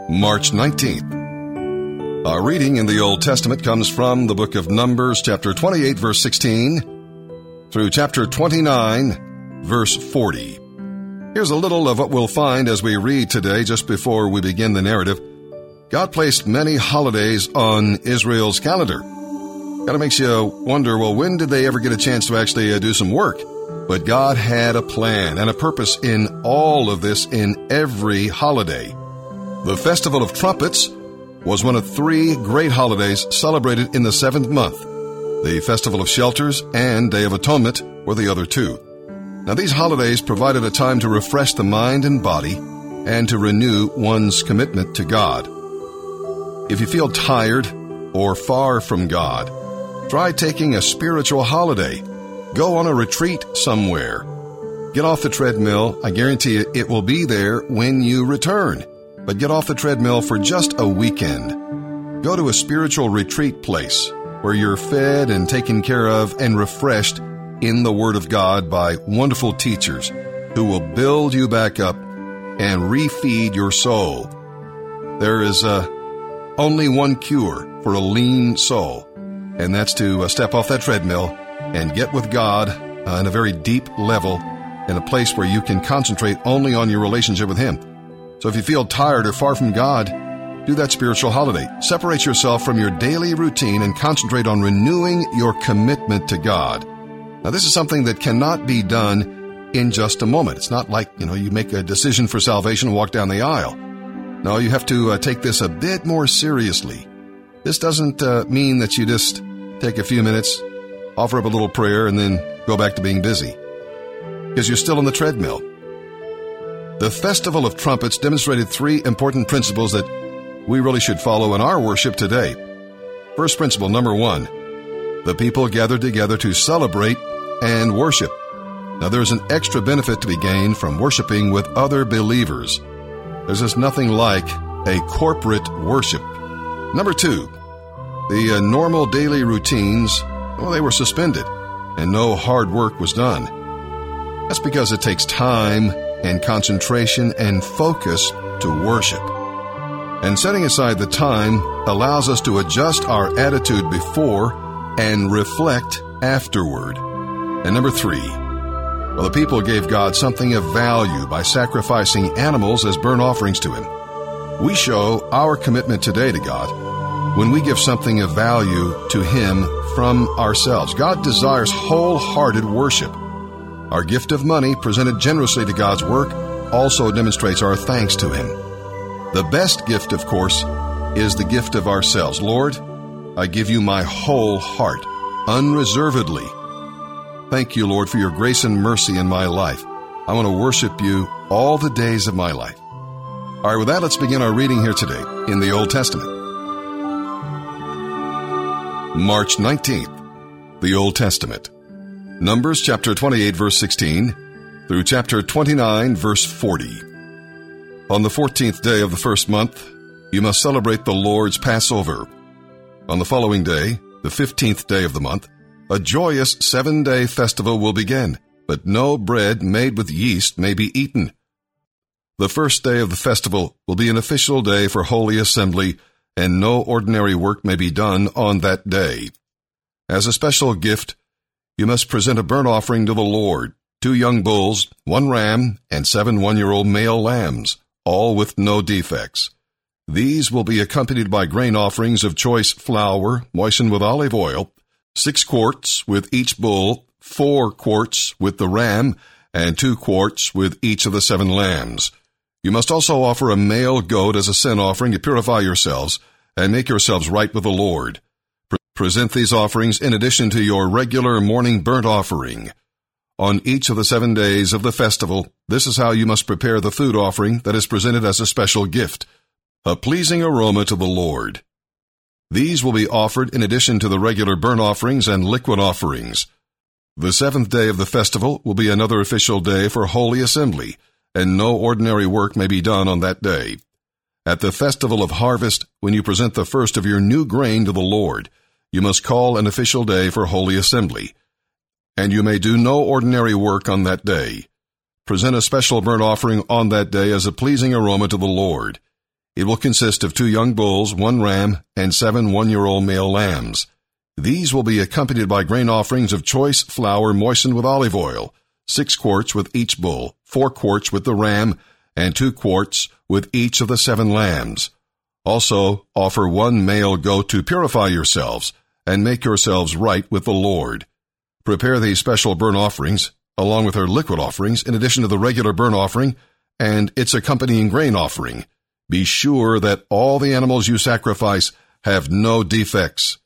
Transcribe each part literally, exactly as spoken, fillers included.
March nineteenth. Our reading in the Old Testament comes from the book of Numbers, chapter twenty-eight, verse sixteen, through chapter twenty-nine, verse forty. Here's a little of what we'll find as we read today just before we begin the narrative. God placed many holidays on Israel's calendar. Kind of makes you wonder, well, when did they ever get a chance to actually uh, do some work? But God had a plan and a purpose in all of this, in every holiday. The Festival of Trumpets was one of three great holidays celebrated in the seventh month. The Festival of Shelters and Day of Atonement were the other two. Now, these holidays provided a time to refresh the mind and body and to renew one's commitment to God. If you feel tired or far from God, try taking a spiritual holiday. Go on a retreat somewhere. Get off the treadmill. I guarantee you it will be there when you return. But get off the treadmill for just a weekend. Go to a spiritual retreat place where you're fed and taken care of and refreshed in the Word of God by wonderful teachers who will build you back up and refeed your soul. There is uh, only one cure for a lean soul, and that's to uh, step off that treadmill and get with God uh, on a very deep level in a place where you can concentrate only on your relationship with Him. So if you feel tired or far from God, do that spiritual holiday. Separate yourself from your daily routine and concentrate on renewing your commitment to God. Now, this is something that cannot be done in just a moment. It's not like, you know, you make a decision for salvation and walk down the aisle. No, you have to uh, take this a bit more seriously. This doesn't uh, mean that you just take a few minutes, offer up a little prayer, and then go back to being busy, because you're still on the treadmill. The Festival of Trumpets demonstrated three important principles that we really should follow in our worship today. First principle, number one, the people gathered together to celebrate and worship. Now, there's an extra benefit to be gained from worshiping with other believers. There's just nothing like a corporate worship. Number two, the uh, normal daily routines, well, they were suspended, and no hard work was done. That's because it takes time and concentration and focus to worship. And setting aside the time allows us to adjust our attitude before and reflect afterward. And number three, well, the people gave God something of value by sacrificing animals as burnt offerings to Him. We show our commitment today to God when we give something of value to Him from ourselves. God desires wholehearted worship. Our gift of money, presented generously to God's work, also demonstrates our thanks to Him. The best gift, of course, is the gift of ourselves. Lord, I give you my whole heart, unreservedly. Thank you, Lord, for your grace and mercy in my life. I want to worship you all the days of my life. All right, with that, let's begin our reading here today in the Old Testament. March nineteenth, the Old Testament. Numbers chapter twenty-eight, verse sixteen, through chapter twenty-nine, verse forty. On the fourteenth day of the first month, you must celebrate the Lord's Passover. On the following day, the fifteenth day of the month, a joyous seven-day festival will begin, but no bread made with yeast may be eaten. The first day of the festival will be an official day for Holy Assembly, and no ordinary work may be done on that day. As a special gift, you must present a burnt offering to the Lord, two young bulls, one ram, and seven one-year-old male lambs, all with no defects. These will be accompanied by grain offerings of choice flour moistened with olive oil, six quarts with each bull, four quarts with the ram, and two quarts with each of the seven lambs. You must also offer a male goat as a sin offering to purify yourselves and make yourselves right with the Lord. Present these offerings in addition to your regular morning burnt offering. On each of the seven days of the festival, this is how you must prepare the food offering that is presented as a special gift, a pleasing aroma to the Lord. These will be offered in addition to the regular burnt offerings and liquid offerings. The seventh day of the festival will be another official day for Holy Assembly, and no ordinary work may be done on that day. At the festival of harvest, when you present the first of your new grain to the Lord, you must call an official day for Holy Assembly, and you may do no ordinary work on that day. Present a special burnt offering on that day as a pleasing aroma to the Lord. It will consist of two young bulls, one ram, and seven one-year-old male lambs. These will be accompanied by grain offerings of choice flour moistened with olive oil, six quarts with each bull, four quarts with the ram, and two quarts with each of the seven lambs. Also, offer one male goat to purify yourselves and make yourselves right with the Lord. Prepare these special burnt offerings, along with her liquid offerings, in addition to the regular burnt offering and its accompanying grain offering. Be sure that all the animals you sacrifice have no defects.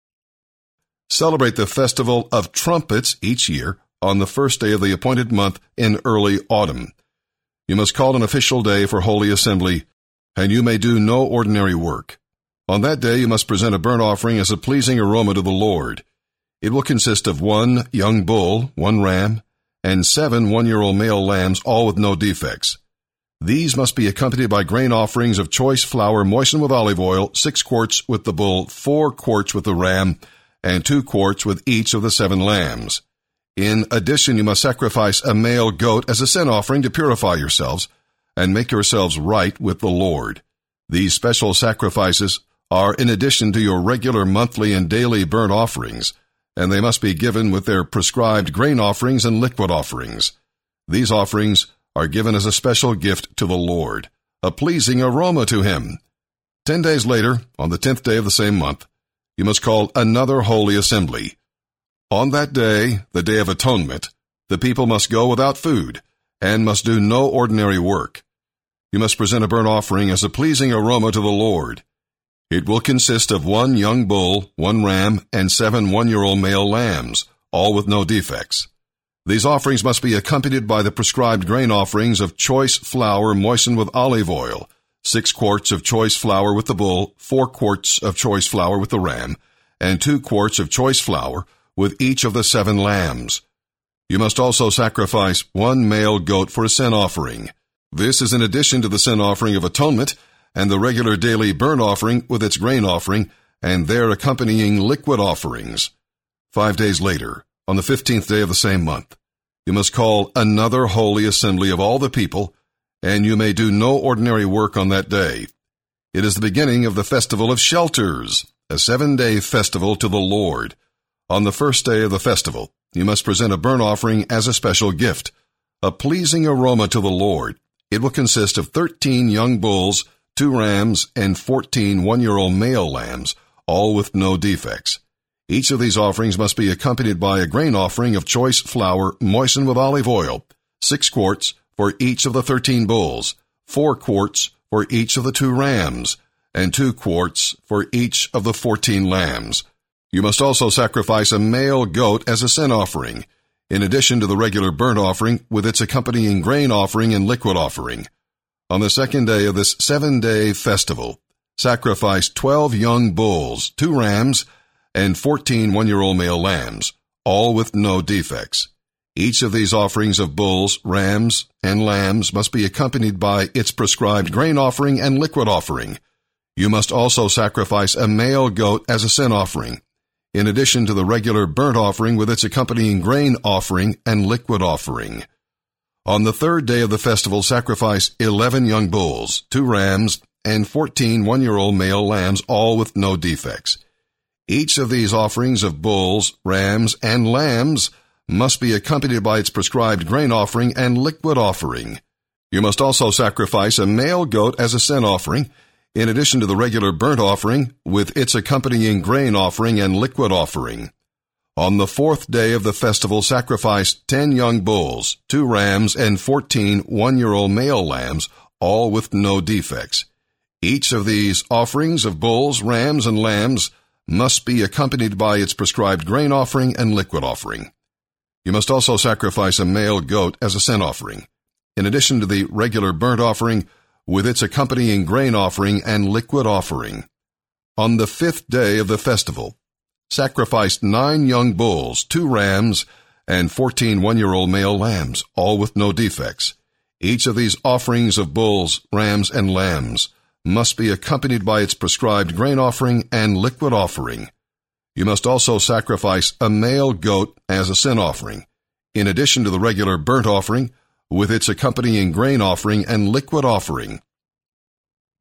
Celebrate the Festival of Trumpets each year on the first day of the appointed month in early autumn. You must call an official day for Holy Assembly, and you may do no ordinary work. On that day you must present a burnt offering as a pleasing aroma to the Lord. It will consist of one young bull, one ram, and seven one-year-old male lambs, all with no defects. These must be accompanied by grain offerings of choice flour moistened with olive oil, six quarts with the bull, four quarts with the ram, and two quarts with each of the seven lambs. In addition, you must sacrifice a male goat as a sin offering to purify yourselves and make yourselves right with the Lord. These special sacrifices are in addition to your regular monthly and daily burnt offerings, and they must be given with their prescribed grain offerings and liquid offerings. These offerings are given as a special gift to the Lord, a pleasing aroma to Him. Ten days later, on the tenth day of the same month, you must call another holy assembly. On that day, the Day of Atonement, the people must go without food and must do no ordinary work. You must present a burnt offering as a pleasing aroma to the Lord. It will consist of one young bull, one ram, and seven one-year-old male lambs, all with no defects. These offerings must be accompanied by the prescribed grain offerings of choice flour moistened with olive oil, six quarts of choice flour with the bull, four quarts of choice flour with the ram, and two quarts of choice flour with each of the seven lambs. You must also sacrifice one male goat for a sin offering. This is in addition to the sin offering of atonement and the regular daily burnt offering with its grain offering and their accompanying liquid offerings. Five days later, on the fifteenth day of the same month, you must call another holy assembly of all the people, and you may do no ordinary work on that day. It is the beginning of the Festival of Shelters, a seven-day festival to the Lord. On the first day of the festival, you must present a burnt offering as a special gift, a pleasing aroma to the Lord. It will consist of thirteen young bulls, two rams, and fourteen one-year-old male lambs, all with no defects. Each of these offerings must be accompanied by a grain offering of choice flour moistened with olive oil, six quarts for each of the thirteen bulls, four quarts for each of the two rams, and two quarts for each of the fourteen lambs. You must also sacrifice a male goat as a sin offering, in addition to the regular burnt offering with its accompanying grain offering and liquid offering. On the second day of this seven-day festival, sacrifice twelve young bulls, two rams, and fourteen one-year-old male lambs, all with no defects. Each of these offerings of bulls, rams, and lambs must be accompanied by its prescribed grain offering and liquid offering. You must also sacrifice a male goat as a sin offering, in addition to the regular burnt offering with its accompanying grain offering and liquid offering. On the third day of the festival, sacrifice eleven young bulls, two rams, and fourteen one-year-old male lambs, all with no defects. Each of these offerings of bulls, rams, and lambs must be accompanied by its prescribed grain offering and liquid offering. You must also sacrifice a male goat as a sin offering, in addition to the regular burnt offering with its accompanying grain offering and liquid offering. On the fourth day of the festival, sacrifice ten young bulls, two rams, and fourteen one-year-old male lambs, all with no defects. Each of these offerings of bulls, rams, and lambs must be accompanied by its prescribed grain offering and liquid offering. You must also sacrifice a male goat as a sin offering, in addition to the regular burnt offering with its accompanying grain offering and liquid offering. On the fifth day of the festival, sacrifice nine young bulls, two rams, and fourteen one-year-old male lambs, all with no defects. Each of these offerings of bulls, rams, and lambs must be accompanied by its prescribed grain offering and liquid offering. You must also sacrifice a male goat as a sin offering, in addition to the regular burnt offering with its accompanying grain offering and liquid offering.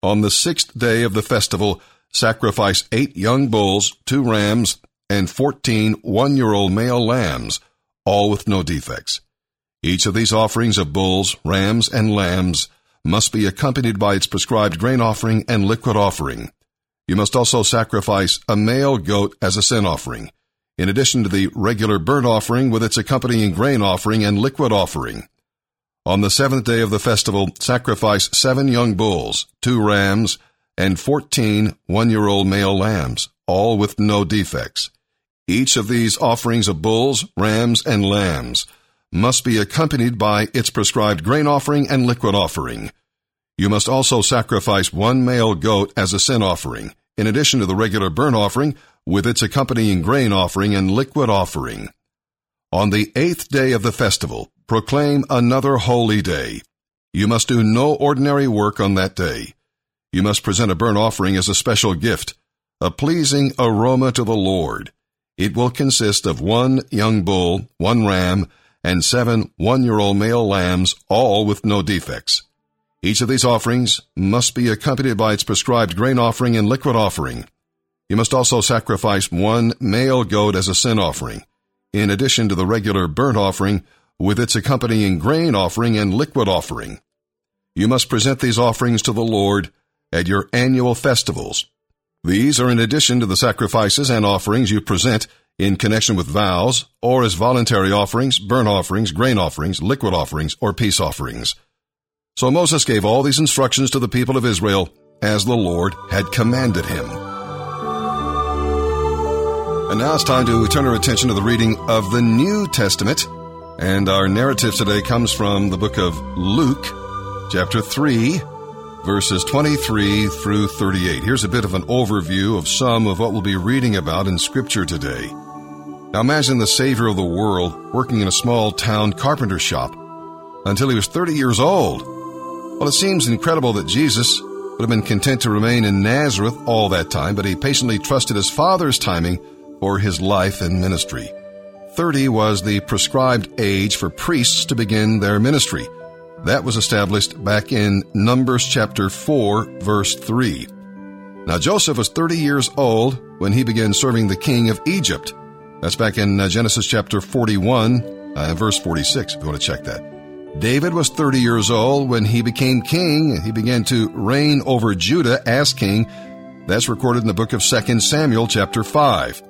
On the sixth day of the festival, sacrifice eight young bulls, two rams, and fourteen one-year-old male lambs, all with no defects. Each of these offerings of bulls, rams, and lambs must be accompanied by its prescribed grain offering and liquid offering. You must also sacrifice a male goat as a sin offering, in addition to the regular burnt offering with its accompanying grain offering and liquid offering. On the seventh day of the festival, sacrifice seven young bulls, two rams, and fourteen one-year-old male lambs, all with no defects. Each of these offerings of bulls, rams, and lambs must be accompanied by its prescribed grain offering and liquid offering. You must also sacrifice one male goat as a sin offering, in addition to the regular burnt offering with its accompanying grain offering and liquid offering. On the eighth day of the festival, proclaim another holy day. You must do no ordinary work on that day. You must present a burnt offering as a special gift, a pleasing aroma to the Lord. It will consist of one young bull, one ram, and seven one-year-old male lambs, all with no defects. Each of these offerings must be accompanied by its prescribed grain offering and liquid offering. You must also sacrifice one male goat as a sin offering, in addition to the regular burnt offering with its accompanying grain offering and liquid offering. You must present these offerings to the Lord at your annual festivals. These are in addition to the sacrifices and offerings you present in connection with vows, or as voluntary offerings, burnt offerings, grain offerings, liquid offerings, or peace offerings. So Moses gave all these instructions to the people of Israel as the Lord had commanded him. And now it's time to turn our attention to the reading of the New Testament. And our narrative today comes from the book of Luke, chapter three, verses twenty-three through thirty-eight. Here's a bit of an overview of some of what we'll be reading about in Scripture today. Now imagine the Savior of the world working in a small town carpenter shop until he was thirty years old. Well, it seems incredible that Jesus would have been content to remain in Nazareth all that time, but he patiently trusted his Father's timing for his life and ministry. Thirty was the prescribed age for priests to begin their ministry. That was established back in Numbers chapter four, verse three. Now, Joseph was thirty years old when he began serving the king of Egypt. That's back in uh, Genesis chapter forty-one, uh, verse forty-six, if you want to check that. David was thirty years old when he became king. He began to reign over Judah as king. That's recorded in the book of Second Samuel chapter five.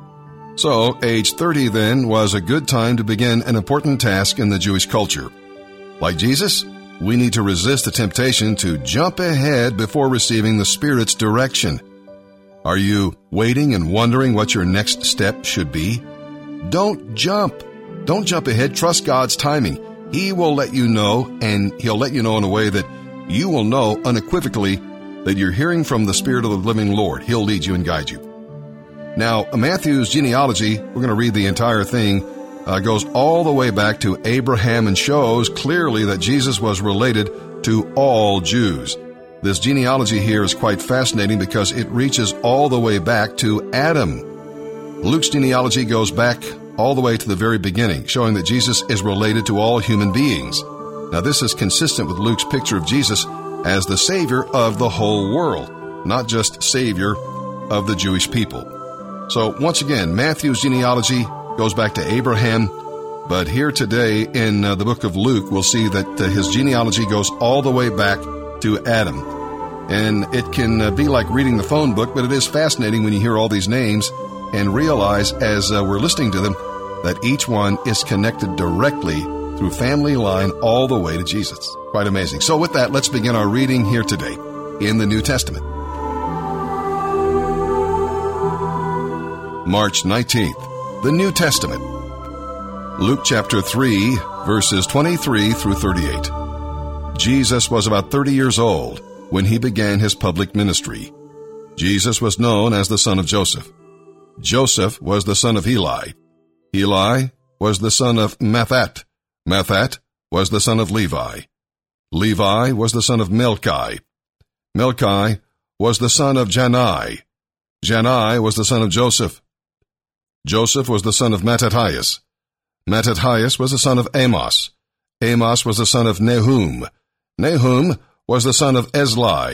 So, age thirty then was a good time to begin an important task in the Jewish culture. Like Jesus, we need to resist the temptation to jump ahead before receiving the Spirit's direction. Are you waiting and wondering what your next step should be? Don't jump. Don't jump ahead. Trust God's timing. He will let you know, and He'll let you know in a way that you will know unequivocally that you're hearing from the Spirit of the living Lord. He'll lead you and guide you. Now, Matthew's genealogy, we're going to read the entire thing, uh, goes all the way back to Abraham and shows clearly that Jesus was related to all Jews. This genealogy here is quite fascinating because it reaches all the way back to Adam. Luke's genealogy goes back all the way to the very beginning, showing that Jesus is related to all human beings. Now, this is consistent with Luke's picture of Jesus as the Savior of the whole world, not just Savior of the Jewish people. So, once again, Matthew's genealogy goes back to Abraham, but here today in uh, the book of Luke, we'll see that uh, his genealogy goes all the way back to Adam. And it can uh, be like reading the phone book, but it is fascinating when you hear all these names and realize as uh, we're listening to them that each one is connected directly through family line all the way to Jesus. Quite amazing. So with that, let's begin our reading here today in the New Testament. March nineteenth, the New Testament. Luke chapter three, verses twenty-three through thirty-eight. Jesus was about thirty years old when he began his public ministry. Jesus was known as the son of Joseph. Joseph was the son of Eli. Eli was the son of Matthat. Matthat was the son of Levi. Levi was the son of Melchi. Melchi was the son of Jannai. Jannai was the son of Joseph. Joseph was the son of Mattathias. Mattathias was the son of Amos. Amos was the son of Nahum. Nahum was the son of Esli.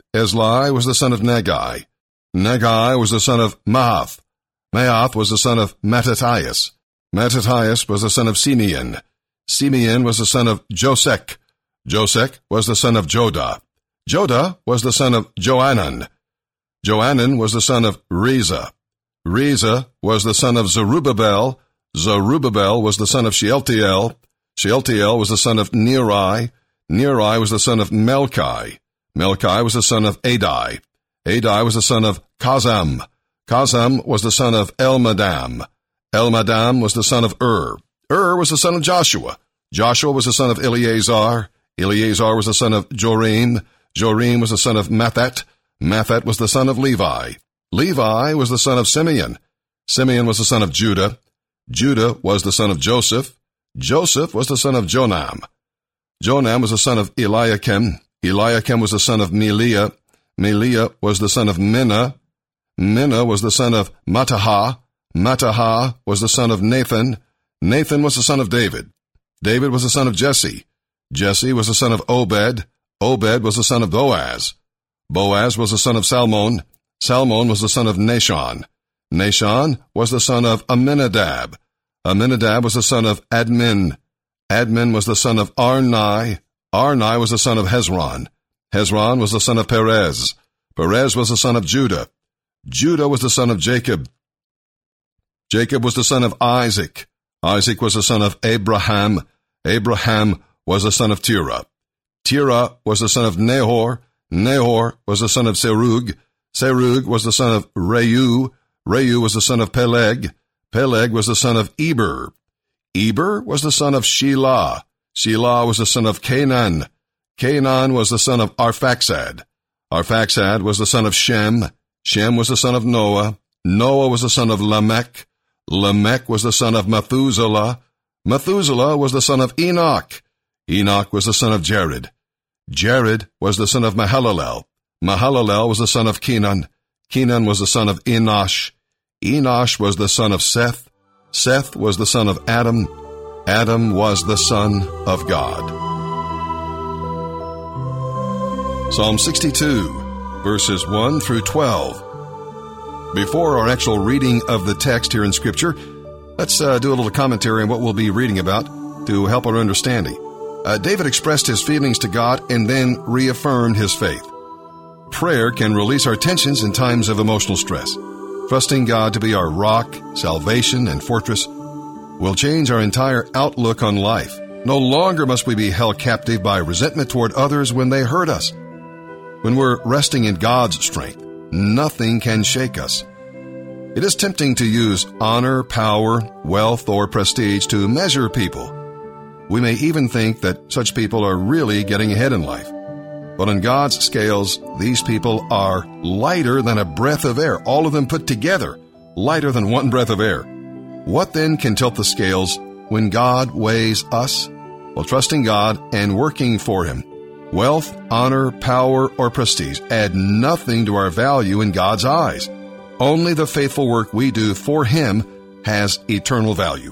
Esli was the son of Nagai. Nagai was the son of Maath. Maath was the son of Mattathias. Mattathias was the son of Simeon. Simeon was the son of Josek. Josek was the son of Jodah. Jodah was the son of Joanan. Joanan was the son of Reza. Reza was the son of Zerubbabel. Zerubbabel was the son of Shealtiel. Shealtiel was the son of Neri. Neri was the son of Melchi. Melchi was the son of Adai. Adai was the son of Kazam. Kazam was the son of Elmadam. Elmadam was the son of Ur. Ur was the son of Joshua. Joshua was the son of Eleazar. Eleazar was the son of Jorim. Jorim was the son of Mathat. Mathat was the son of Levi. Levi was the son of Simeon. Simeon was the son of Judah. Judah was the son of Joseph. Joseph was the son of Jonam. Jonam was the son of Eliakim. Eliakim was the son of Meliah. Meliah was the son of Minna. Minna was the son of Mattahah. Mattahah was the son of Nathan. Nathan was the son of David. David was the son of Jesse. Jesse was the son of Obed. Obed was the son of Boaz. Boaz was the son of Salmon. Salmon was the son of Nashon. Nashon was the son of Aminadab. Aminadab was the son of Admin. Admin was the son of Arni. Arni was the son of Hezron. Hezron was the son of Perez. Perez was the son of Judah. Judah was the son of Jacob. Jacob was the son of Isaac. Isaac was the son of Abraham. Abraham was the son of Terah. Terah was the son of Nahor. Nahor was the son of Serug. Serug was the son of Reu. Reu was the son of Peleg. Peleg was the son of Eber. Eber was the son of Shelah. Shelah was the son of Canaan. Canaan was the son of Arphaxad. Arphaxad was the son of Shem. Shem was the son of Noah. Noah was the son of Lamech. Lamech was the son of Methuselah. Methuselah was the son of Enoch. Enoch was the son of Jared. Jared was the son of Mahalalel. Mahalalel was the son of Kenan. Kenan was the son of Enosh. Enosh was the son of Seth. Seth was the son of Adam. Adam was the son of God. Psalm sixty-two, verses one through twelve. Before our actual reading of the text here in Scripture, let's uh, do a little commentary on what we'll be reading about to help our understanding. Uh, David expressed his feelings to God and then reaffirmed his faith. Prayer can release our tensions in times of emotional stress. Trusting God to be our rock, salvation, and fortress will change our entire outlook on life. No longer must we be held captive by resentment toward others when they hurt us. When we're resting in God's strength, nothing can shake us. It is tempting to use honor, power, wealth, or prestige to measure people. We may even think that such people are really getting ahead in life. But on God's scales, these people are lighter than a breath of air, all of them put together, lighter than one breath of air. What then can tilt the scales when God weighs us? Well, trusting God and working for Him. Wealth, honor, power, or prestige add nothing to our value in God's eyes. Only the faithful work we do for Him has eternal value.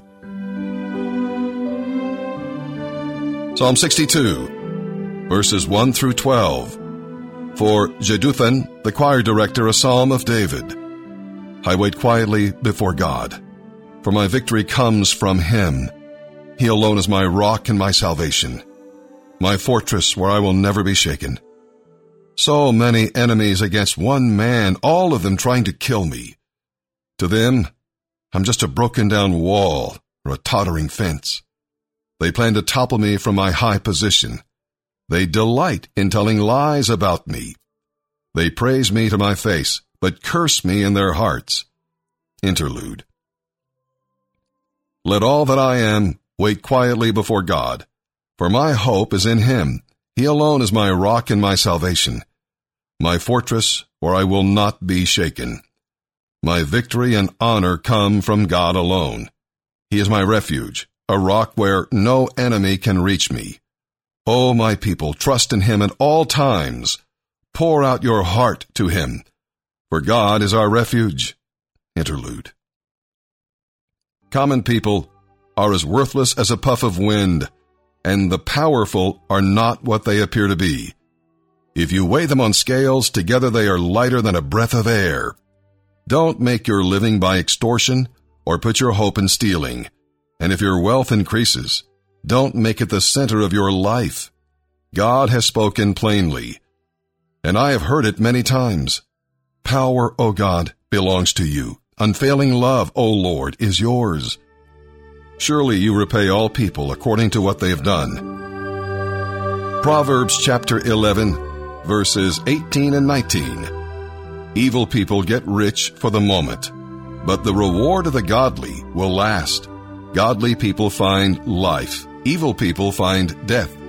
Psalm sixty-two, verses one through twelve. For Jeduthun, the choir director, a psalm of David. I wait quietly before God, for my victory comes from Him. He alone is my rock and my salvation, my fortress where I will never be shaken. So many enemies against one man, all of them trying to kill me. To them, I'm just a broken-down wall or a tottering fence. They plan to topple me from my high position. They delight in telling lies about me. They praise me to my face, but curse me in their hearts. Interlude. Let all that I am wait quietly before God, for my hope is in Him. He alone is my rock and my salvation, my fortress where I will not be shaken. My victory and honor come from God alone. He is my refuge, a rock where no enemy can reach me. O my people, trust in Him at all times. Pour out your heart to Him, for God is our refuge. Interlude. Common people are as worthless as a puff of wind, and the powerful are not what they appear to be. If you weigh them on scales, together they are lighter than a breath of air. Don't make your living by extortion or put your hope in stealing. And if your wealth increases, don't make it the center of your life. God has spoken plainly, and I have heard it many times. Power, O God, belongs to you. Unfailing love, O Lord, is yours. Surely you repay all people according to what they have done. Proverbs chapter eleven, verses eighteen and nineteen. Evil people get rich for the moment, but the reward of the godly will last. Godly people find life. Evil people find death.